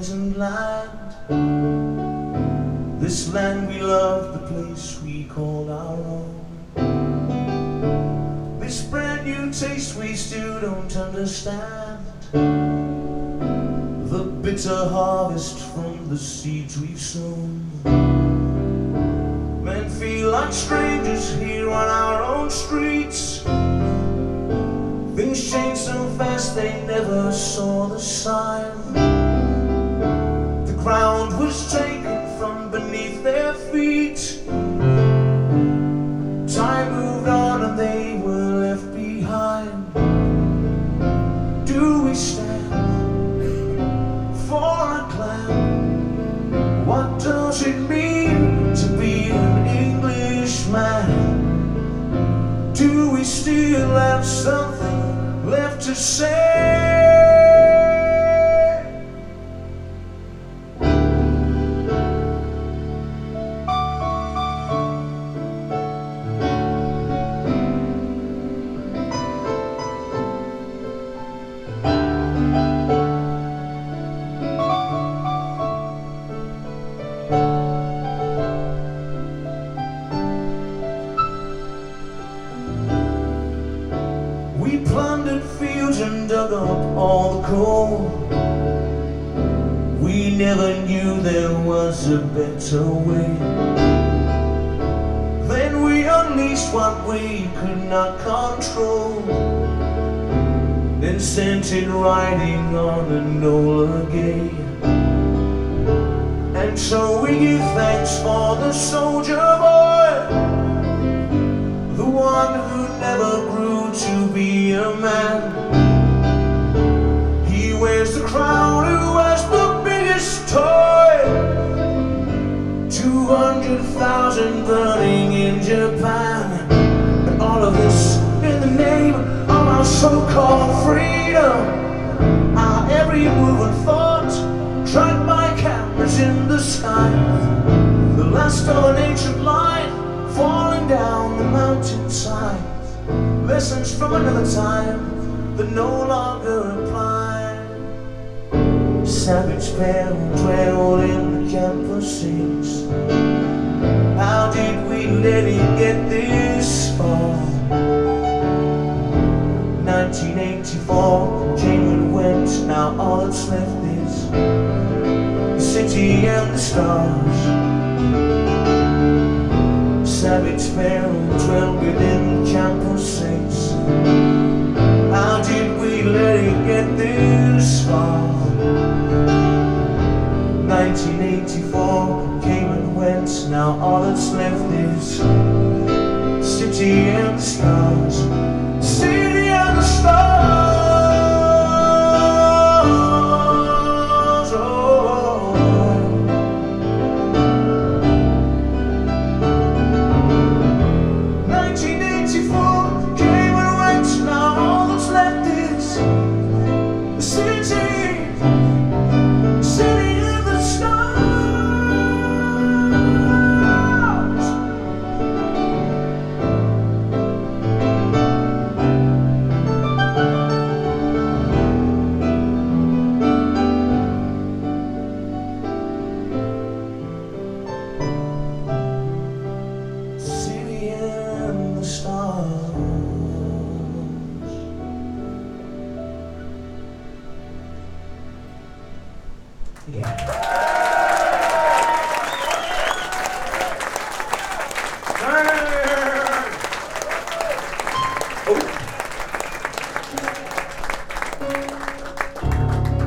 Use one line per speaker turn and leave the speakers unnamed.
pleasant land. This land we love, the place we call our own. This brand new taste we still don't understand. The bitter harvest from the seeds we've sown. Men feel like strangers here on our own streets. Things change so fast they never saw the sign. The ground was taken from beneath their feet. Time moved on and they were left behind. Do we stand for a clan? What does it mean to be an Englishman? Do we still have something left to say? We plundered fields and dug up all the coal. We never knew there was a better way. Then we unleashed what we could not control, then sent it riding on Enola Gay. And so we give thanks for the soldier boy, the one who never grew to be a man. He wears the crown, who has the biggest toy. 200,000 burning in Japan. And all of this in the name of our so-called freedom. Our every move and thought tracked by cameras in the sky. The last of an ancient line falling down the mountainside. Lessons from another time that no longer apply. Savage parents dwelled in the campuses. How did we let it get this far? 1984 came and went. Now all that's left is the city and the stars. Savage parents dwell within the campuses. How did we let it get this far? 1984 came and went. Now all that's left is city and the stars. City and the stars. Yeah.